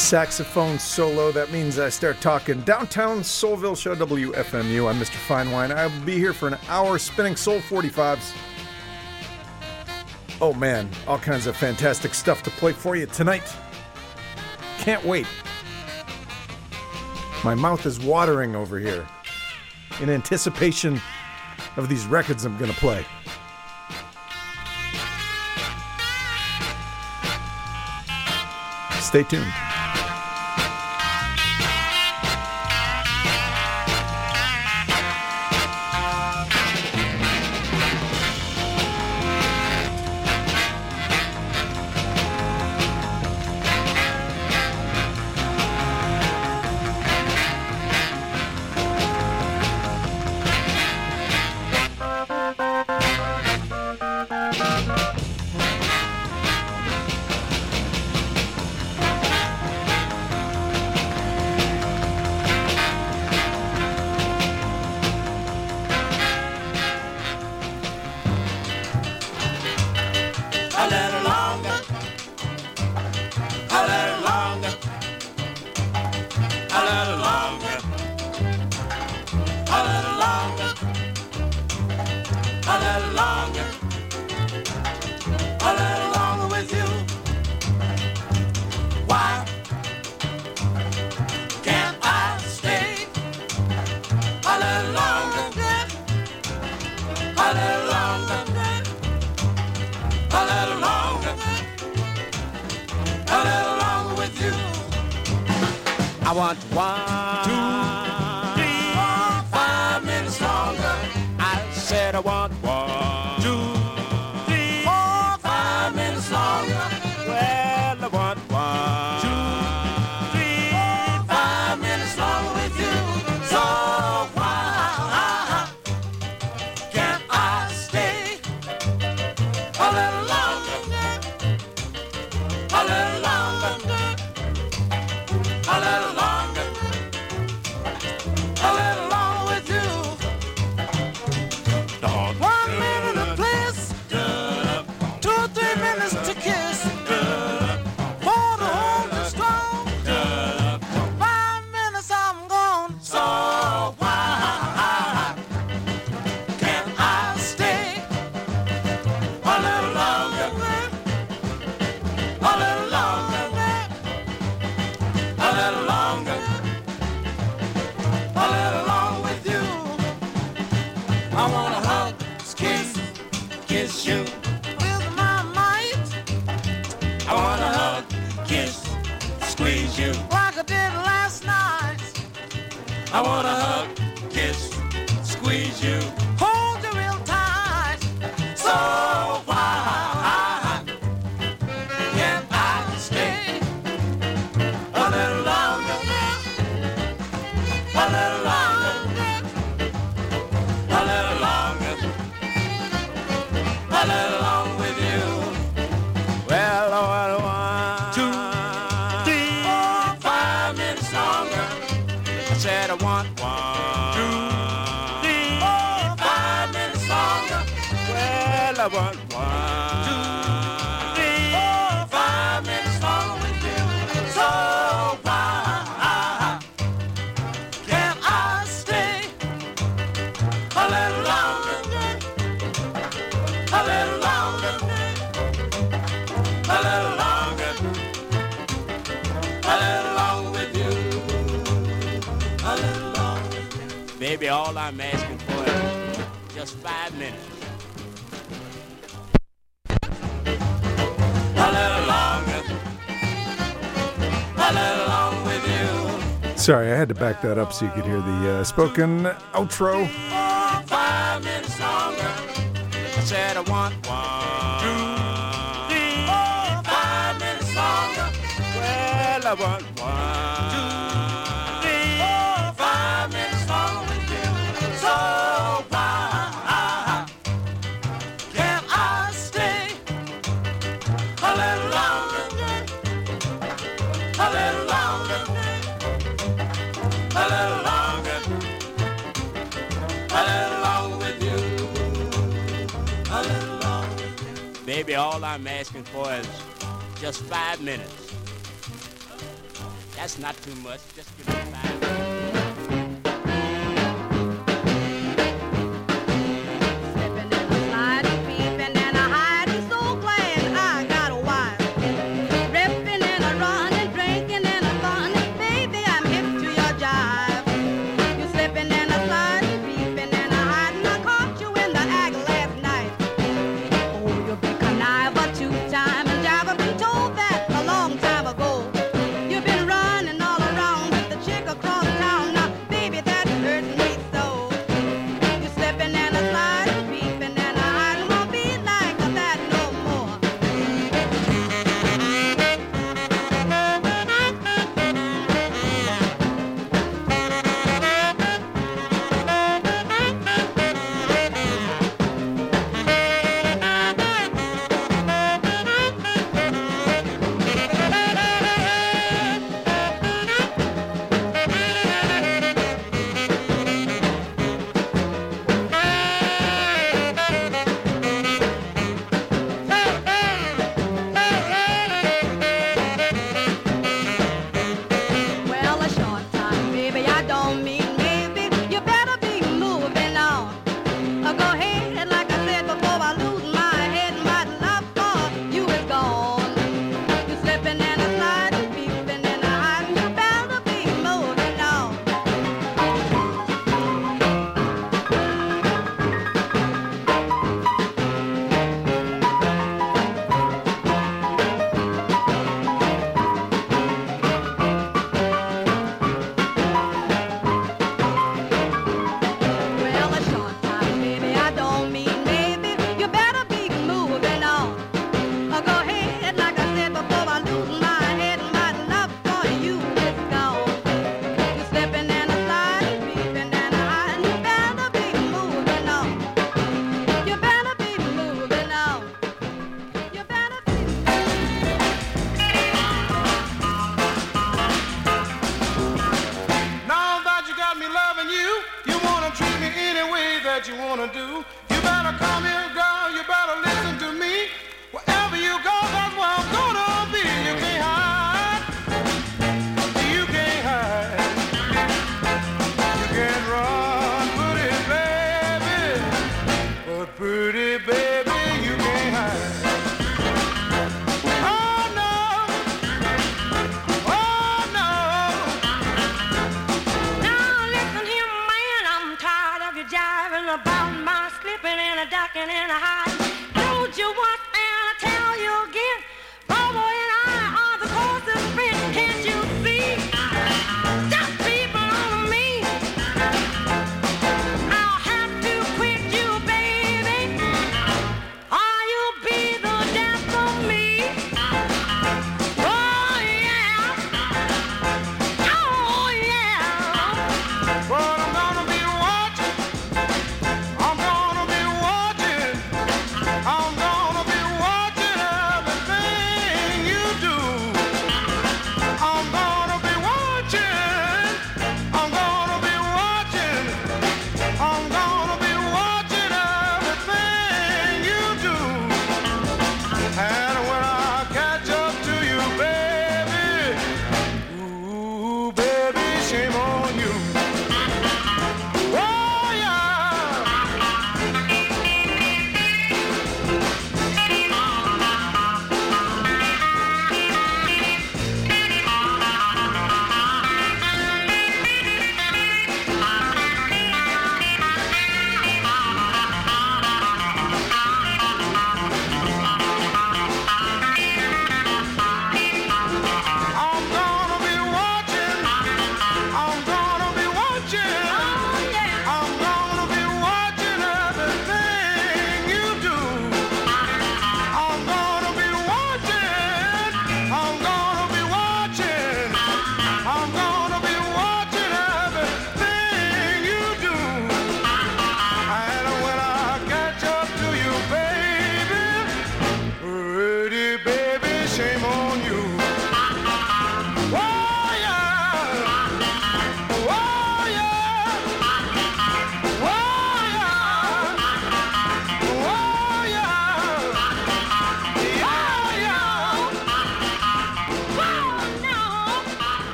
saxophone solo. That means I start talking downtown Soulville Show, WFMU. I'm Mr. Finewine. I will be here for an hour spinning Soul 45s. Oh man, all kinds of fantastic stuff to play for you tonight. Can't wait. My mouth is watering over here in anticipation of these records I'm going to play. Stay tuned. I want 1, 2, 3, 4, 5 minutes longer. I said I want 1, 2, 3, 4, 5 minutes longer. Well, I want 1, 2, 3, 4, 5 minutes longer with you. So why can't I stay a little longer? A little longer. A little longer, a little longer with you. 1 minute to bliss, 2 or 3 minutes to kiss, 4 to hold you strong, 5 minutes I'm gone. So why can't I stay a little longer, a little longer? A little longer, a little longer with you. I wanna hug, kiss you with my might. I wanna hug, kiss, squeeze you like I did last night. I wanna hug, kiss, squeeze you, hold you real tight. So why can't I stay a little longer, a little longer, a little longer, a little longer with you. Well, I want 2, 3, 4, 5 minutes longer. I said I want 1, 2, 3, 4, 5 minutes longer. Well, I want 1, 2, 3, 4, 5 minutes longer with you. So why can't I stay a little longer, a little longer, a little longer, a little longer with you, a little longer. Baby, all I'm asking for is just 5 minutes. A little longer, a little longer with you. Sorry, I had to back that up so you could hear the spoken outro. 5 minutes longer. I said I want 1, 2, 3, 4, 5 minutes longer. Well, I want 1, 2, 3, 4, 5 minutes longer with you. So why can't I stay a little longer, a little longer, a little longer, a little longer with you, a little longer. Baby, all I'm asking for is just 5 minutes. That's not too much. Just give me 5. You've been running all around with the chick across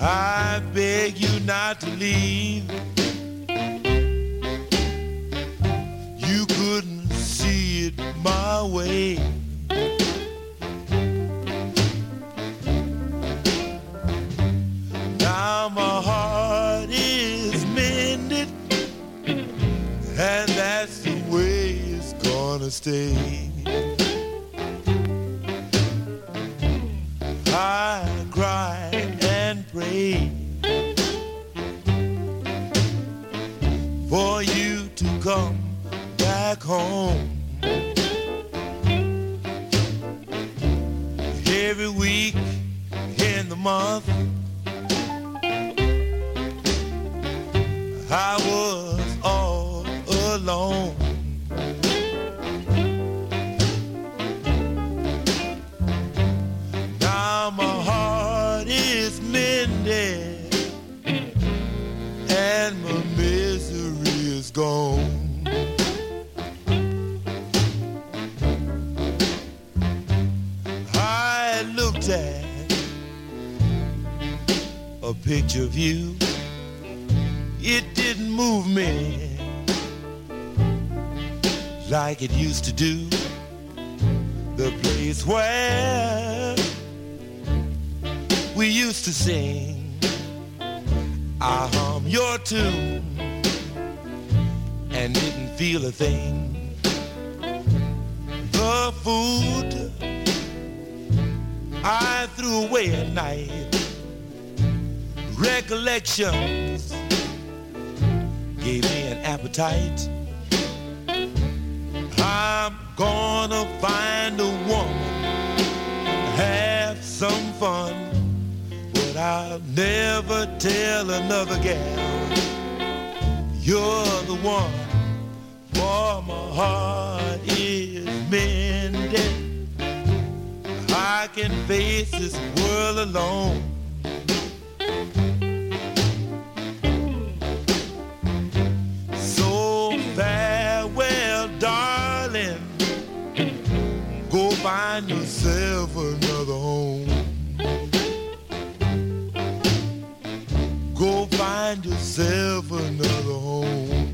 I beg you not to leave. You couldn't see it my way. Now my heart is mended, and that's the way it's gonna stay. I cry and pray for you to come back home. Every week in the month I was all alone. Now my heart is mended and my misery is gone. I looked at a picture of you. It didn't move me like it used to do. The place where we used to sing, I hum your tune and didn't feel a thing. The food I threw away at night, recollections gave me an appetite. I'm gonna find a woman, have some fun, but I'll never tell another gal you're the one, for my heart is mended. I can face this world alone. So farewell, darling, go find yourself another home. Go find yourself another home.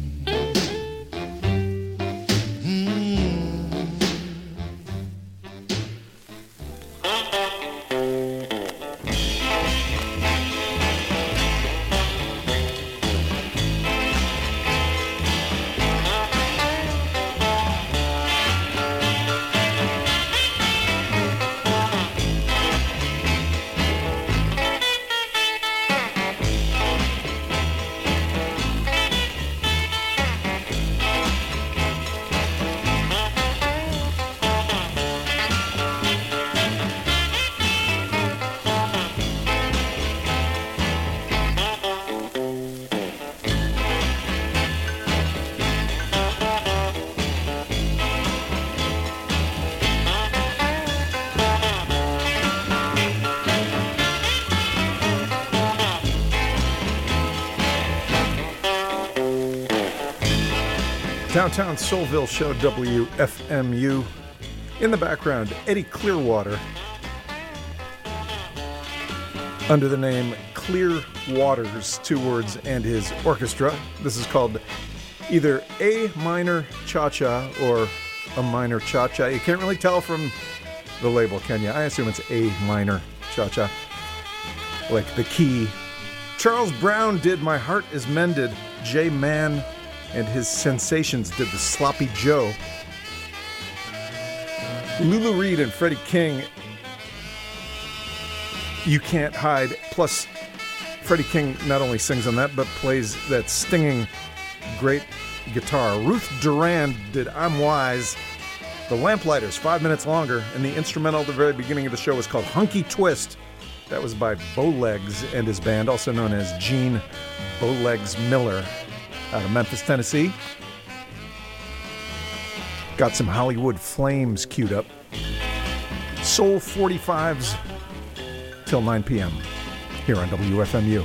Downtown Soulville Show, WFMU. In the background, Eddie Clearwater, under the name Clear Waters, 2 words, and his orchestra. This is called either A minor cha-cha or a minor cha-cha. You can't really tell from the label, can you? I assume it's A minor cha-cha, like the key. Charles Brown did My Heart Is Mended. Jay Mann and his Sensations did the Sloppy Joe. Lulu Reed and Freddie King, You Can't Hide. Plus, Freddie King not only sings on that, but plays that stinging, great guitar. Ruth Duran did I'm Wise. The Lamplighters, 5 minutes longer, and the instrumental at the very beginning of the show was called Hunky Twist. That was by Bowlegs and his band, also known as Gene Bowlegs Miller, out of Memphis, Tennessee. Got some Hollywood Flames queued up. Soul 45s till 9 p.m. here on WFMU.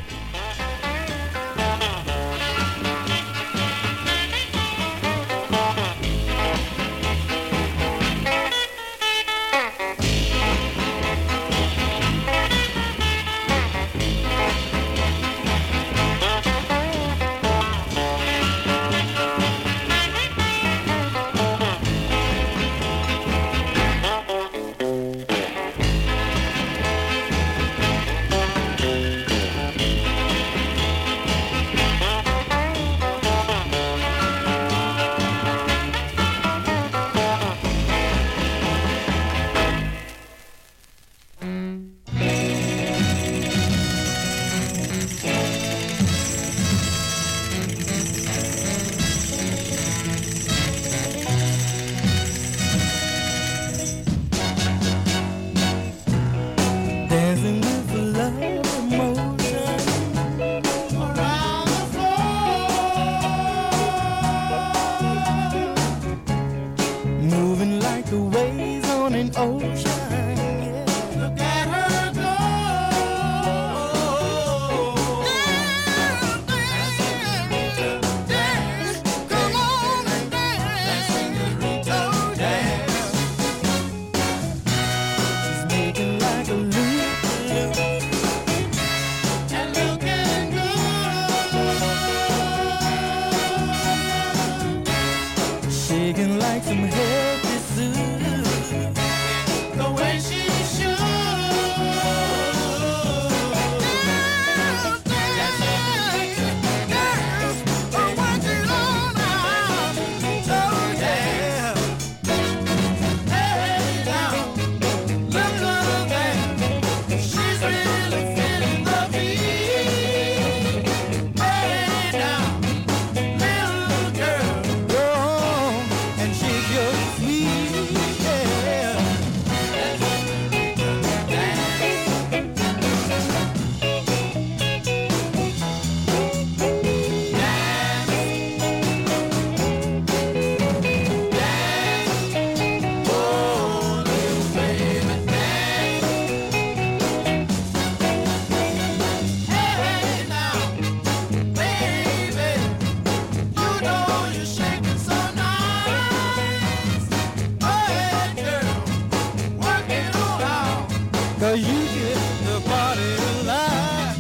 the party alive.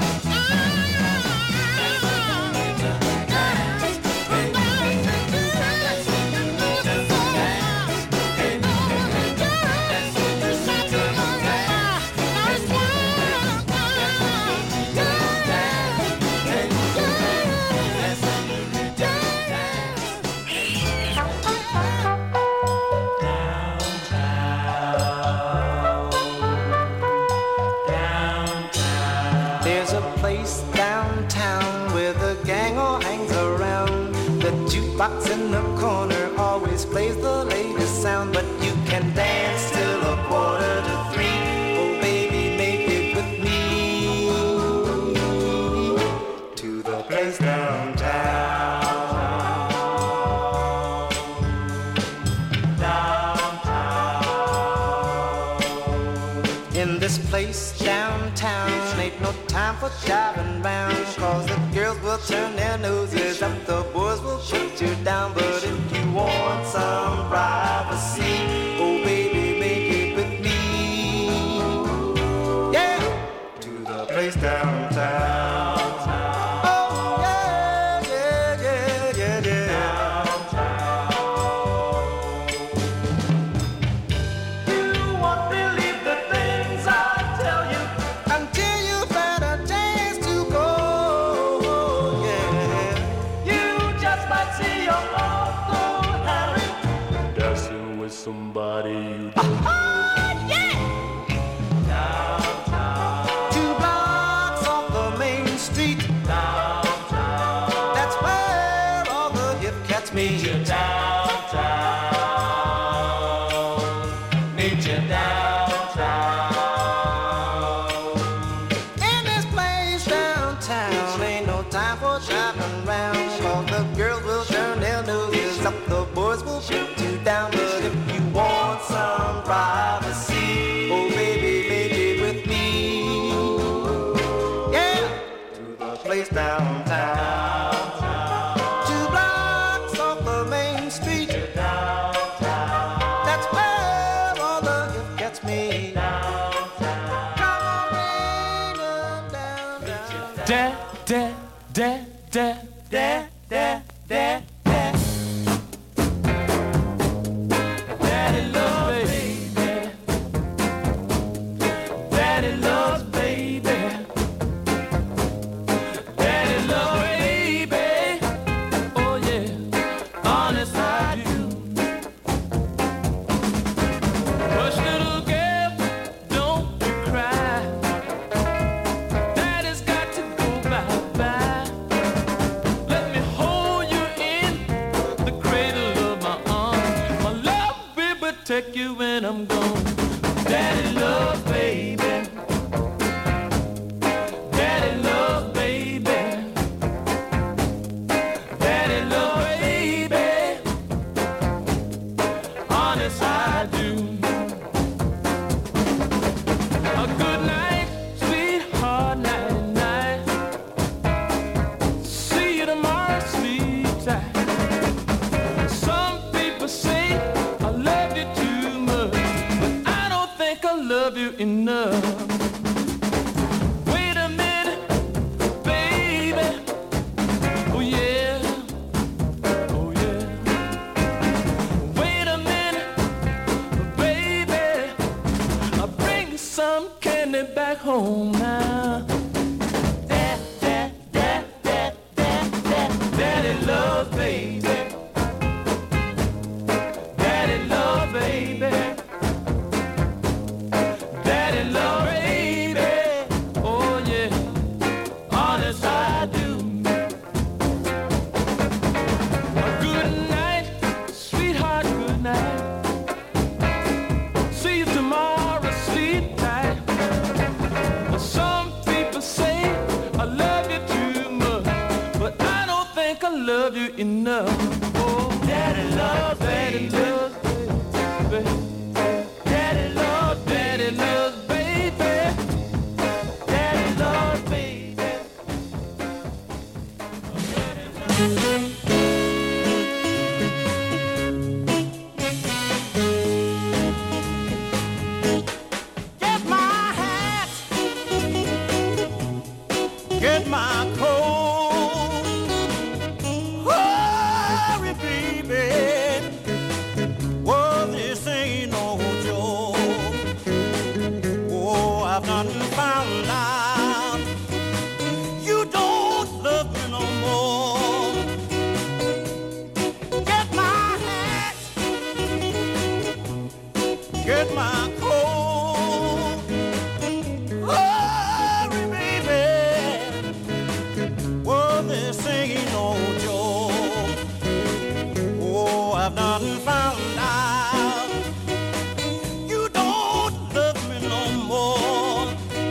There's a place downtown where the gang all hangs around. The jukebox in the corner always plays the latest sound, but you can dance till 2:45. Oh baby, make it with me to the place downtown. In this place downtown, ain't no time for jiving round, cause the girls will turn their noses up, the boys will put you down. But if you want some privacy, oh baby, make it with me, yeah, to the place downtown. Oh yeah, yeah, yeah, yeah, yeah. You won't believe the things I tell you until you've had a chance to go, yeah. You just might see your Uncle Harry dancing with somebody you don't know. Yeah! Downtown. 2 blocks off the main street. Downtown. That's where all the hip cats meet. Meet you downtown. Meet you downtown. In this place downtown, ain't no time for shopping round, cause the girls will turn their noses up, the boys will put you down. But if you want some privacy, oh baby, make it with me, yeah, to the place downtown. 2 blocks off the main street. That's where all the hip gets me. Come on, rain them down, down. Da, da, da, da, da, da, da, da. Daddy loves baby. Daddy loves baby. Daddy loves baby. Oh yeah, honest I do. Hush little girl, don't you cry. Daddy's got to go bye-bye. Let me hold you in the cradle of my arms. My love will protect you when I'm gone. Daddy love baby. Daddy love baby. Daddy love baby. Honest I do. A good night, sweetheart, night night. See you tomorrow, sleep tight. Some people say I love you too much, but I don't think I love you enough. Wait a minute, baby. Oh yeah, oh yeah. Wait a minute, baby. I'll bring you some candy back home now. Da, da, da, da, da, da. Daddy love baby. Daddy love baby. Daddy love baby. Oh yeah, honest I do. A good night, sweetheart, good night. See you tomorrow, sleep tight. Some people say I love you too much, but I don't think I love you enough. Oh, daddy love, daddy loves baby. Daddy love, daddy loves baby. Daddy love baby. Get my hat, get my coat. Hurry, baby. Oh, this ain't no joke. Oh, I've done found out you don't love me no more. Get my hat, get my coat. Hurry, baby. Oh, this ain't no joke. Oh, I've done found out you don't love me no more.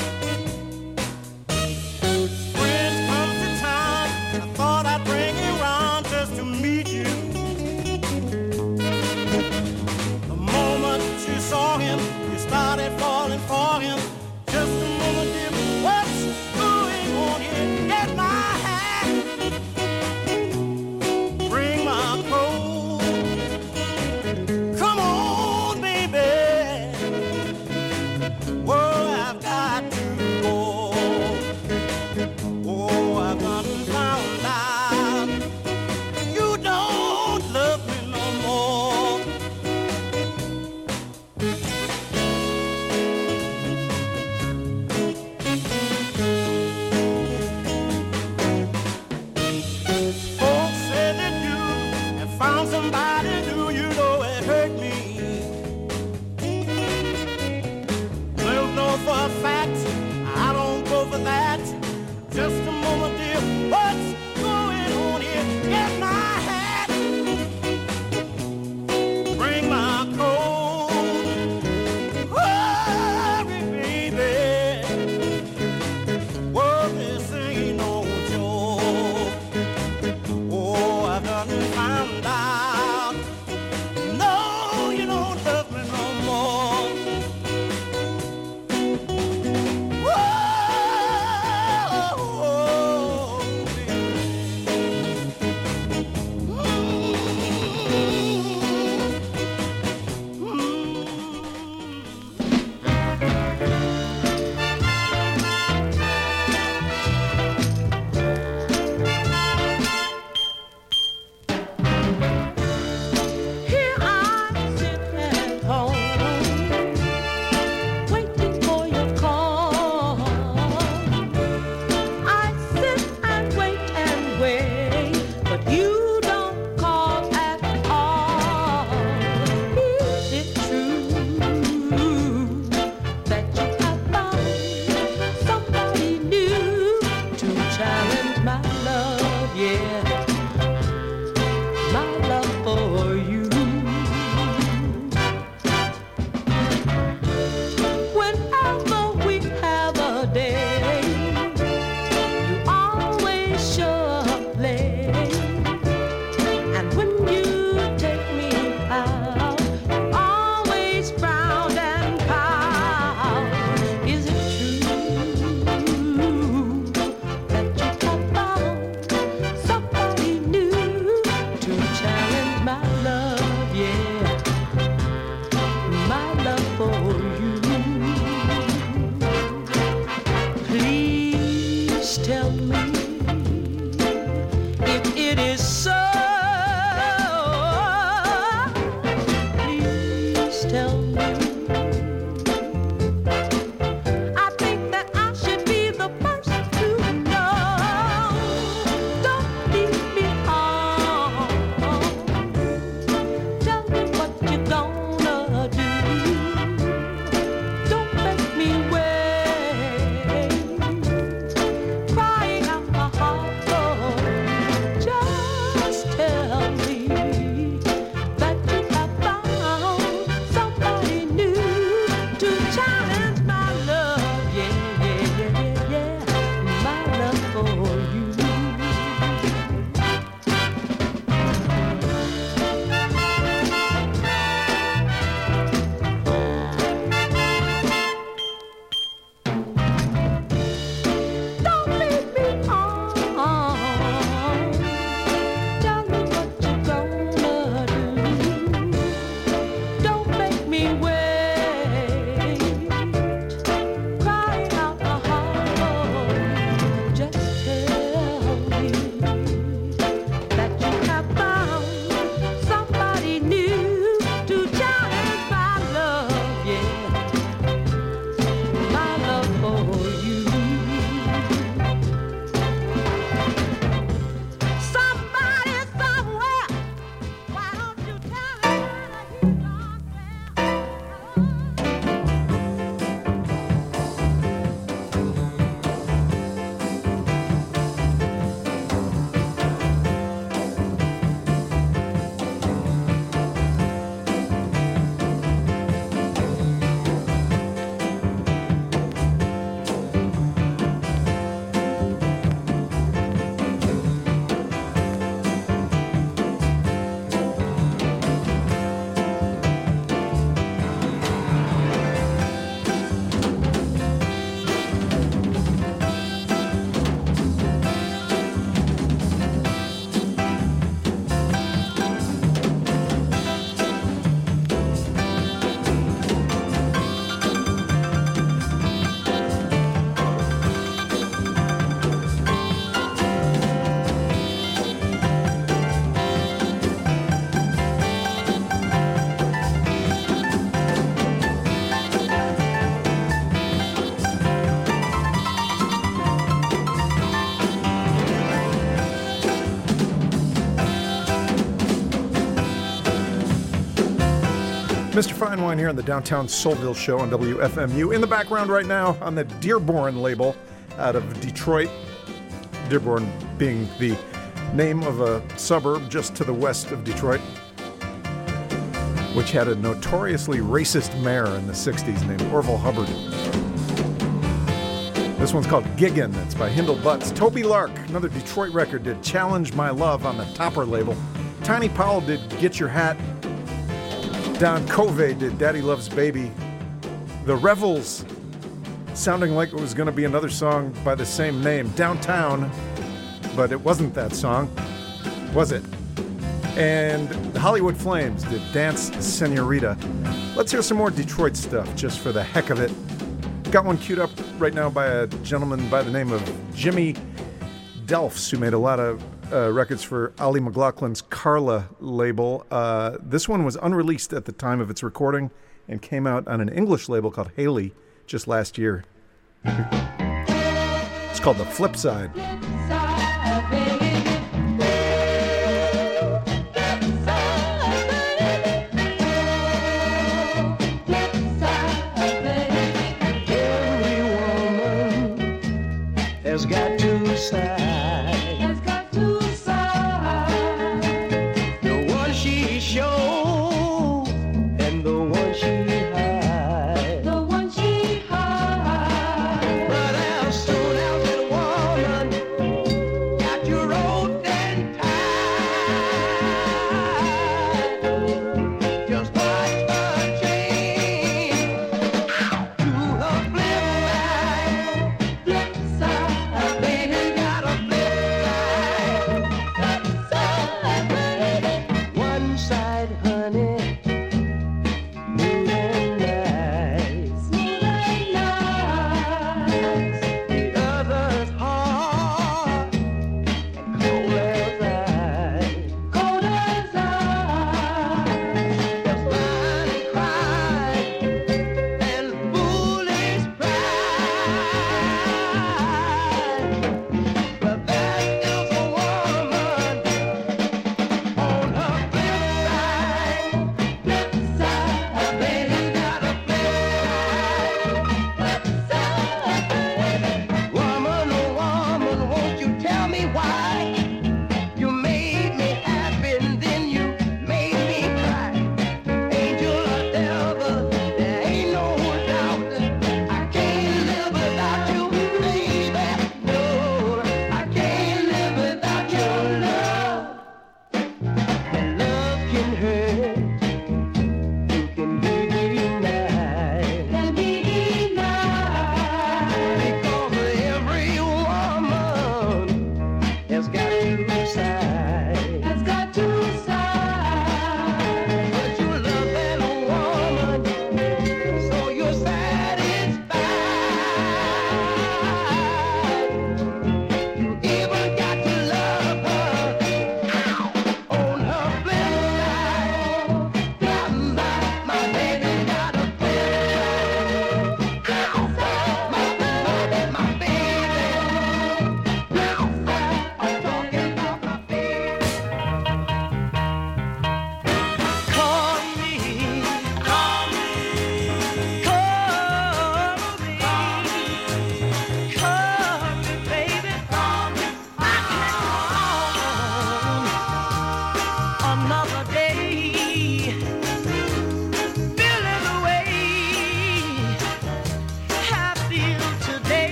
Friends come to town, I thought I'd bring you round just to meet you. The moment you saw him, you started falling for him. Just a moment, dear, what's going on here? Get my hat, bring my coat. Come on, baby. Oh, I've got to go. Oh, I've done found out you don't love me no more. Folks say that you have found somebody new, you know it hurt me. Well, no, for a fact, I don't go for that. Just a moment, dear, what's going on here? Get my hat, bring my coat. Hurry, baby. Well, this ain't no joke. Oh, I've done found out. No, you don't love me no more. Whoa, baby. Here I sit at home, waiting for your call. I sit and wait, but you don't call at all. Is it true that you have found somebody new to challenge my love? Yeah, my love for you. Whenever we have a day, you always show up late. And when you take me out, you always frown and pout. Is it true that you have found somebody new to challenge my love? Yeah, my love for you. Please tell me if it is so. Please tell me. I think that I should be the first to know. Don't leave me on. Tell me what you're gonna do. Don't make me wait, crying out Mr. Fine Wine here on the Downtown Soulville Show on WFMU. In the background right now on the Dearborn label out of Detroit. Dearborn being the name of a suburb just to the west of Detroit, which had a notoriously racist mayor in the 60s named Orville Hubbard. This one's called Giggin'. It's by Hindle Butts. Toby Lark, another Detroit record, did Challenge My Love on the Topper label. Tiny Powell did Get Your Hat. Don Covey did Daddy Loves Baby. The Revels, sounding like it was going to be another song by the same name, Downtown, but it wasn't that song, was it? And the Hollywood Flames did Dance Senorita. Let's hear some more Detroit stuff just for the heck of it. Got one queued up right now by a gentleman by the name of Jimmy Delfs, who made a lot of records for Ali McLaughlin's Carla label. This one was unreleased at the time of its recording and came out on an English label called Haley just last year. It's called The Flip Side. Has got two sides. Has got two sides. The one she shows and the one she hides. The one she hides. But as soon as that woman got you roped and tied, just watch her change to her flip side. Flip side. One side, honey, smooth and nice. Smooth and nice. The other's hard and cold as ice. Cold as ice. Just whine and cry and foolish pride. But there is a woman on her flip side. Flip side. A baby got a flip side. Woman, oh woman, won't you tell me why? You made me happy and then you made me cry. Angel or devil, there ain't no doubt. I can't live without you, baby.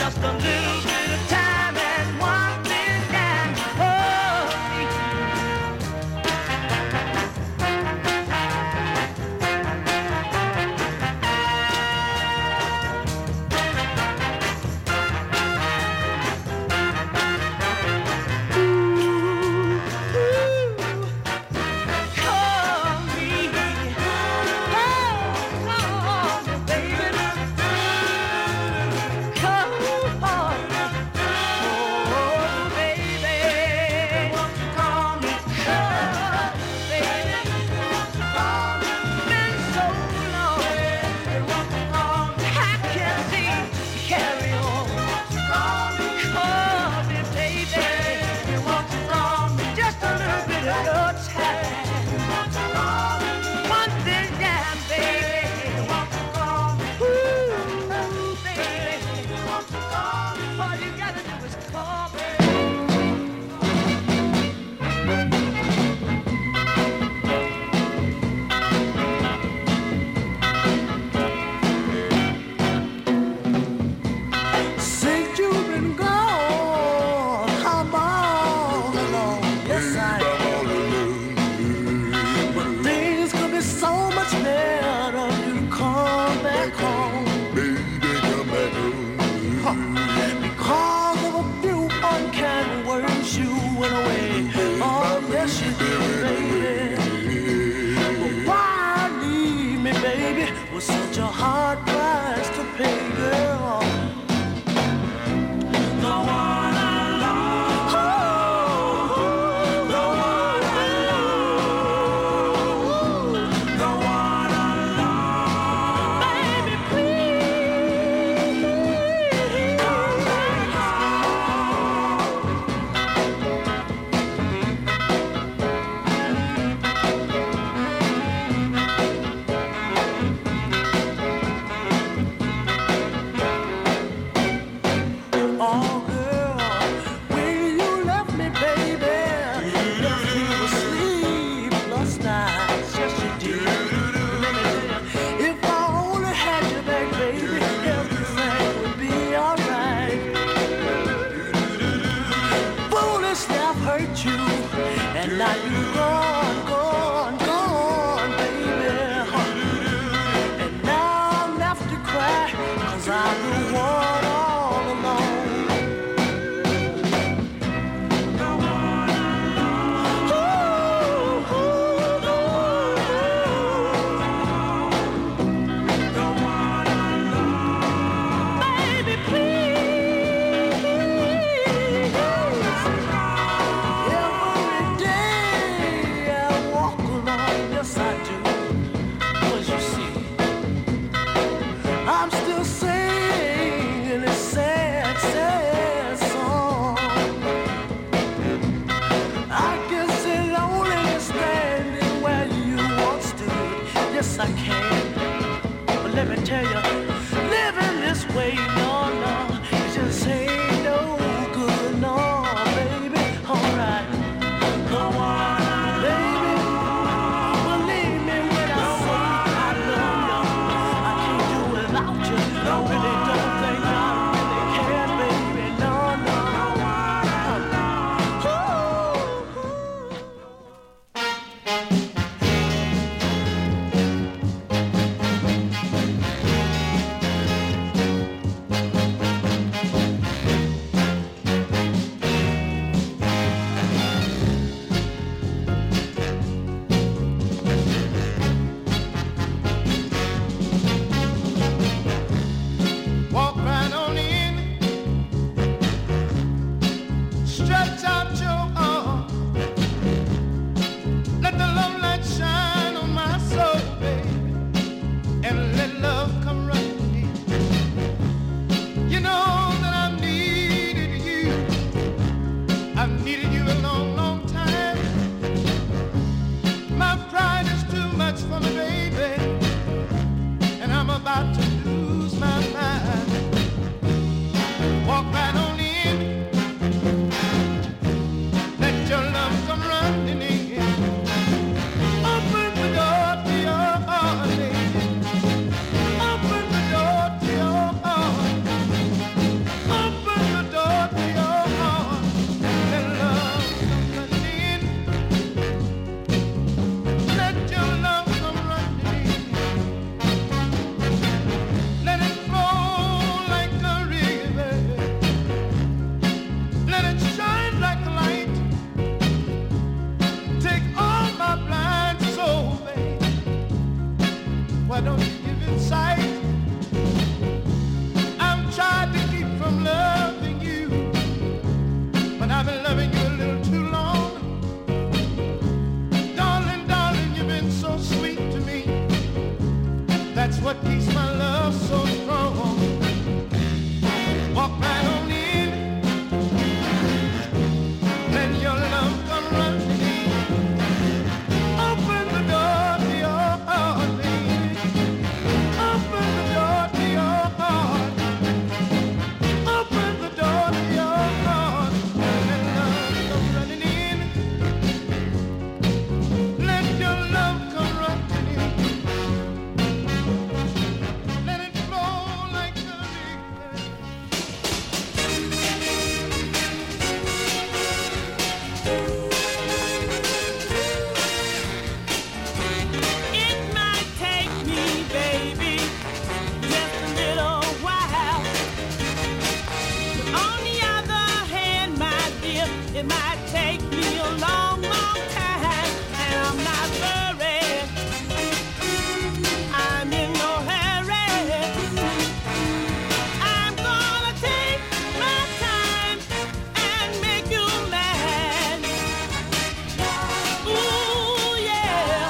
just a little bit of time and one thing can hold me. Call me, call me, baby. Call It might take me a long, long time, and I'm not worried. I'm in no hurry. I'm gonna take my time and make you mad. Ooh, yeah.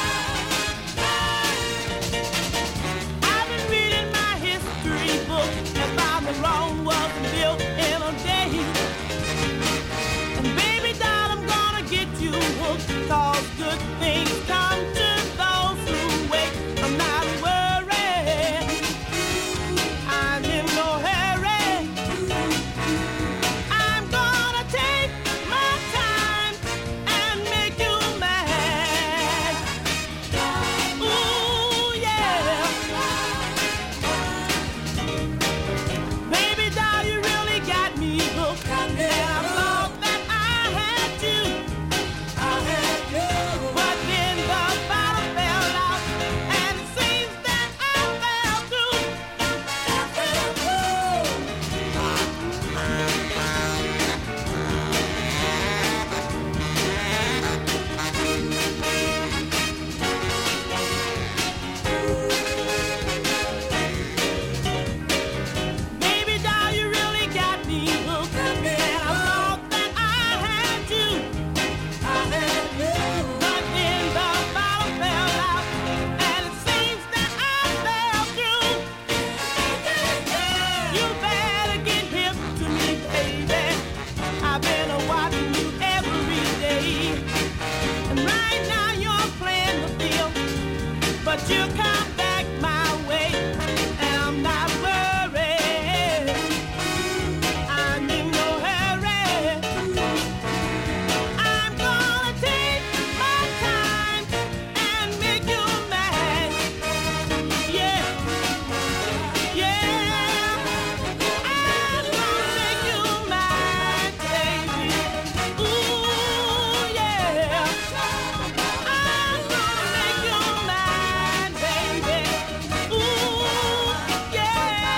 I've been reading my history book and found the Rome was built in a day. And baby doll, I'm gonna get you hooked, 'cause good things come to those who wait. I'm not worried. I'm in no hurry. I'm gonna take my time and make you mad. Ooh, yeah. Baby doll, you really got me hooked, and I thought that I had you. But then the bottle fell out, and it seems that I fell through. Baby doll, you really got me hooked, and I thought that I had you. But then the bottle fell out, and it seems that I fell through. You better get hip to me, baby. I've been watching you every day, and right now you're playing the field, but you come back my way, and I'm not worried. I'm in no hurry. I'm gonna take my time and make you mad. Yeah, yeah. I'm gonna make you mad, baby. Ooh, yeah. I'm gonna make you mad, baby. Ooh, yeah.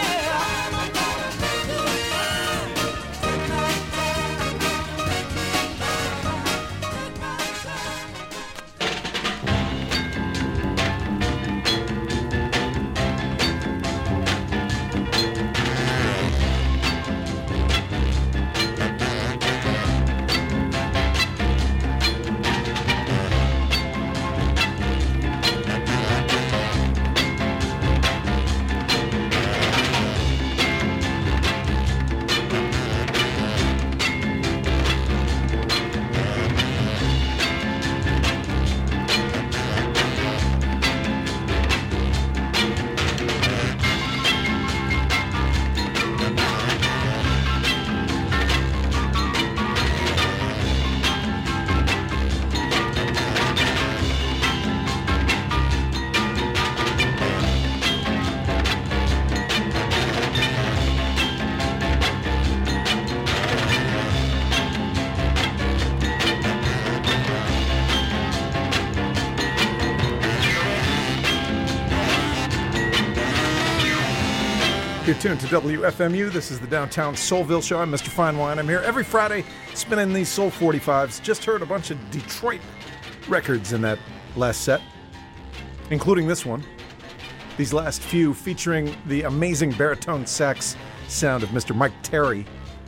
You're tuned to WFMU. This is the Downtown Soulville Show. I'm Mr. Fine Wine. I'm here every Friday spinning these Soul 45s. Just heard a bunch of Detroit records in that last set, including this one. These last few featuring the amazing baritone sax sound of Mr. Mike Terry.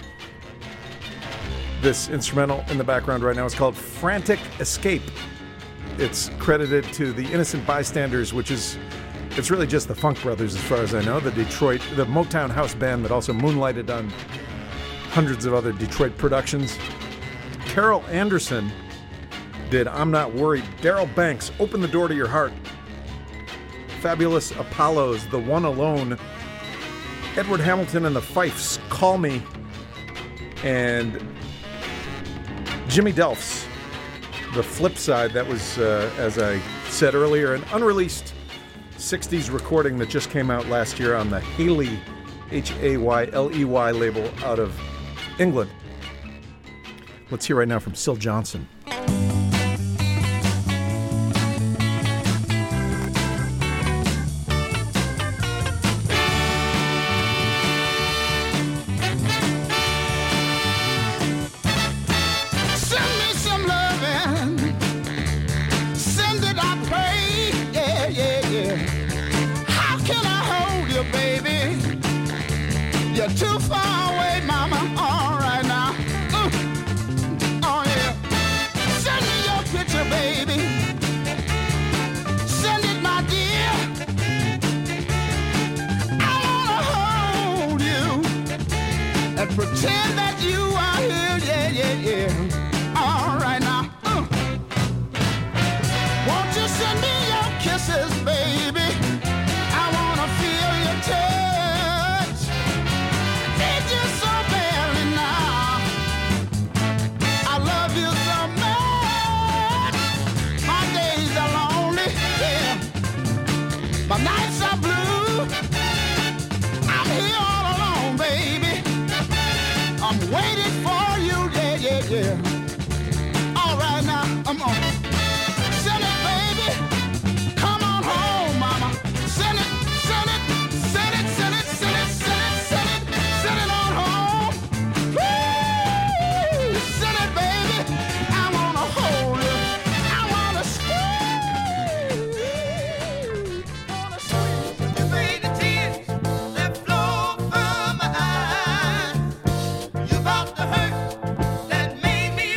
This instrumental in the background right now is called Frantic Escape. It's credited to the Innocent Bystanders, which is... it's really just the Funk Brothers, as far as I know, the Motown house band that also moonlighted on hundreds of other Detroit productions. Carol Anderson did I'm Not Worried. Darrell Banks, Open the Door to Your Heart. Fabulous Apollos, The One Alone. Edward Hamilton and the Fifes, Call Me. And Jimmy Delfs, The Flip Side. That was, as I said earlier, an unreleased 60s recording that just came out last year on the Hayley, Hayley label out of England. Let's hear right now from Syl Johnson. you're too far away, mama. All right now. Oh, yeah. Send me your picture, baby. Send it, my dear. I wanna hold you and pretend that you are here. Yeah, yeah, yeah. All right now. Won't you send me your kisses, baby? I wanna feel your touch. Need you so badly now. I love you so much. My days are lonely, yeah. My nights are blue. I'm here all alone, baby. I'm waiting for you, yeah, yeah, yeah. All right now, I'm on. Send it, baby. Come on home, mama. Send it, send it, send it, send it, send it, send it, send it, send it on home. Woo! Send it, baby. I wanna hold you. I wanna squeeze. Wanna squeeze. You made the tears that flow from my eyes. You brought the hurt that made me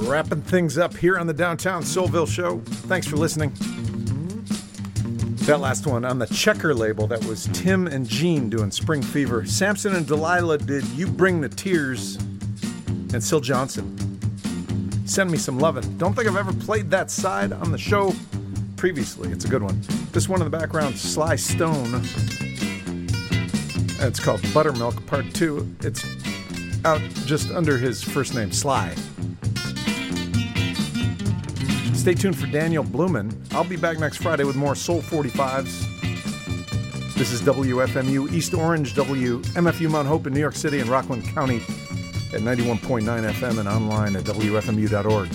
Wrapping things up here on the Downtown Soulville Show. Thanks for listening. That last one on the Checker label, that was Tim and Jean doing Spring Fever. Samson and Delilah did You Bring the Tears, and Syl Johnson, Send Me Some Lovin'. Don't think I've ever played that side on the show previously. It's a good one. This one in the background, Sly Stone. It's called Buttermilk Part 2. It's out just under his first name, Sly. Stay tuned for Daniel Blumen. I'll be back next Friday with more Soul 45s. This is WFMU East Orange, WMFU Mount Hope in New York City and Rockland County at 91.9 FM and online at WFMU.org.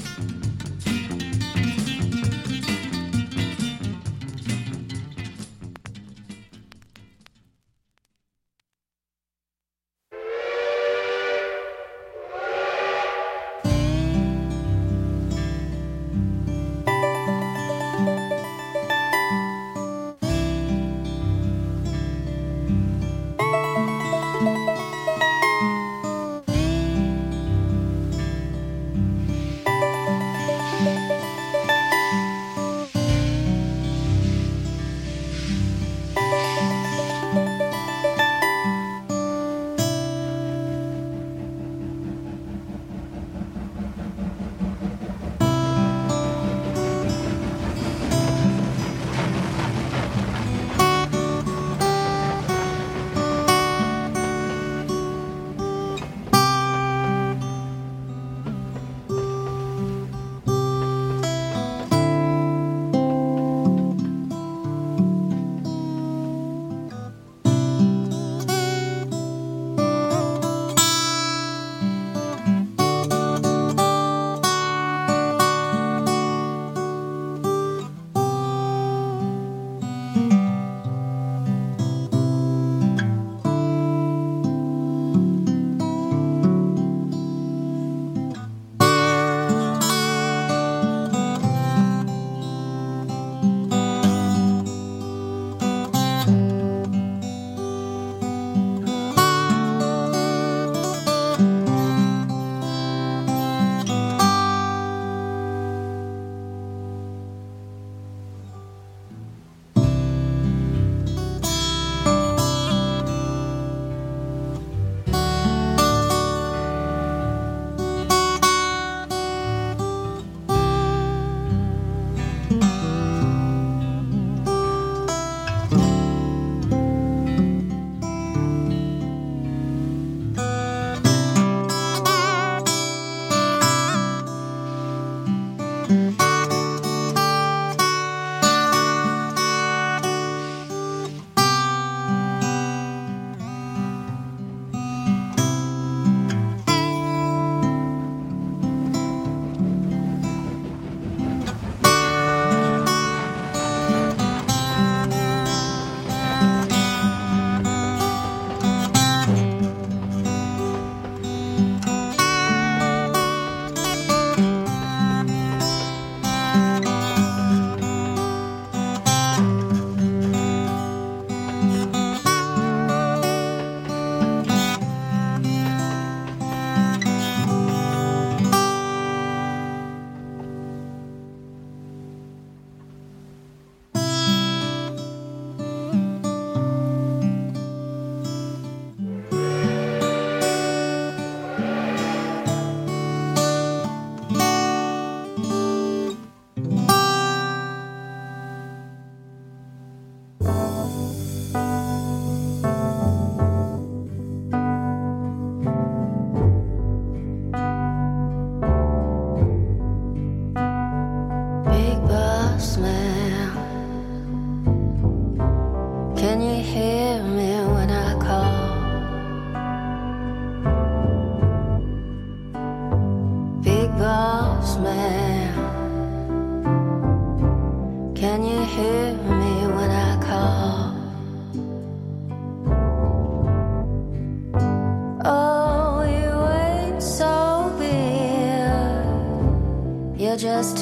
Just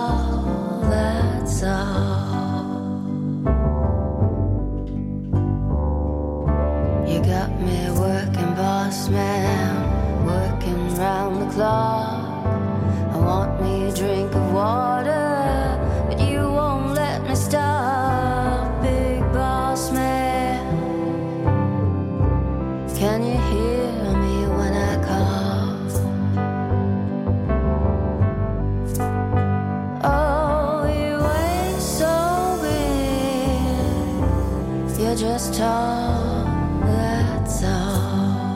all that's all. You got me working, boss man, working round the clock. I want You're just tall, that's all.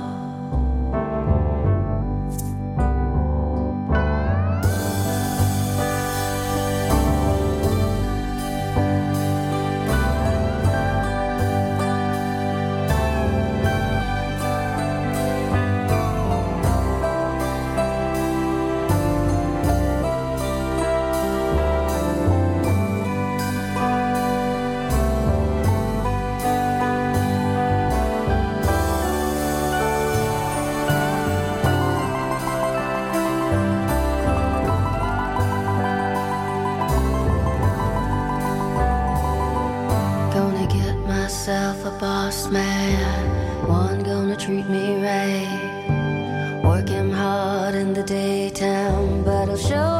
Boss man, one gonna treat me right. Work him hard in the daytime, but he'll show